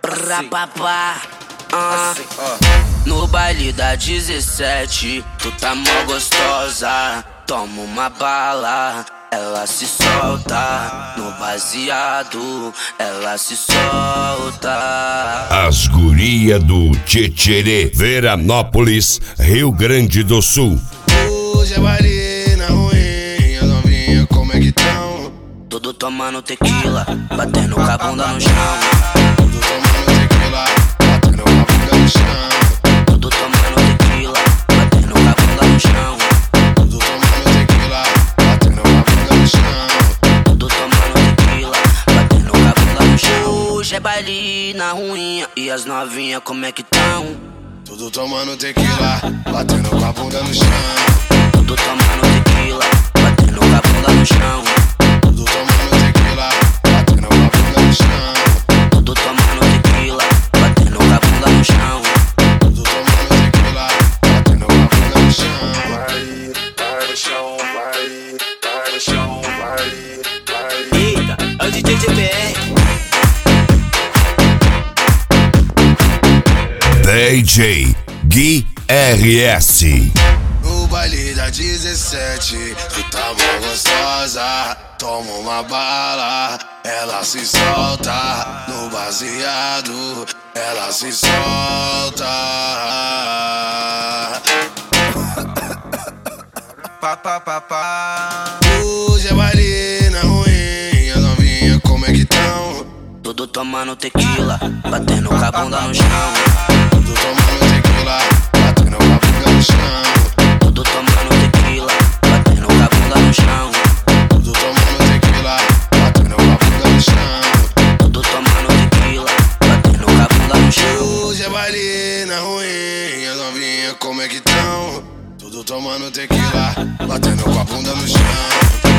Pra papá. No baile da 17, tu tá mó gostosa. Toma uma bala, ela se solta. No baseado, ela se solta. As guria do Tietê, Veranópolis, Rio Grande do Sul. Hoje é baile na ruim, as novinhas como é que tão? Tudo tomando tequila, batendo com a bunda no chão. Tudo tomando tequila, batendo com a bunda no chão. Tudo tomando tequila, batendo com a bunda no chão. Tudo tomando tequila, batendo com a bunda no chão. Tudo tomando tequila, batendo com a bunda no chão. Hoje é baile na ruinha e as novinhas como é que tão? Tudo tomando tequila, batendo com a bunda no chão. Tudo tomando tequila, batendo com a bunda no chão. Tudo tomando tequila, batendo com a bunda no chão. Tudo tomando tequila, batendo com a bunda no chão. Tudo tomando tequila, batendo com a bunda no chão. Vai no chão, vai no chão, vai. Eita, é o DJ GBR. DJ Gui RS. No baile da 17, tu tá mó gostosa. Toma uma bala, ela se solta. No baseado, ela se solta. Hoje é baile na ruim, as novinhas como é que tão? Tudo tomando tequila, batendo com a bunda no chão. Tudo tomando tequila, batendo com a bunda no chão. Tudo tomando tequila, batendo com a bunda no chão. Tudo tomando tequila, batendo com a bunda no chão. Tudo tomando tequila, batendo com a bunda no chão. Hoje é baile na ruim, as novinhas como é que tão? Tudo tomando tequila, batendo com a bunda no chão.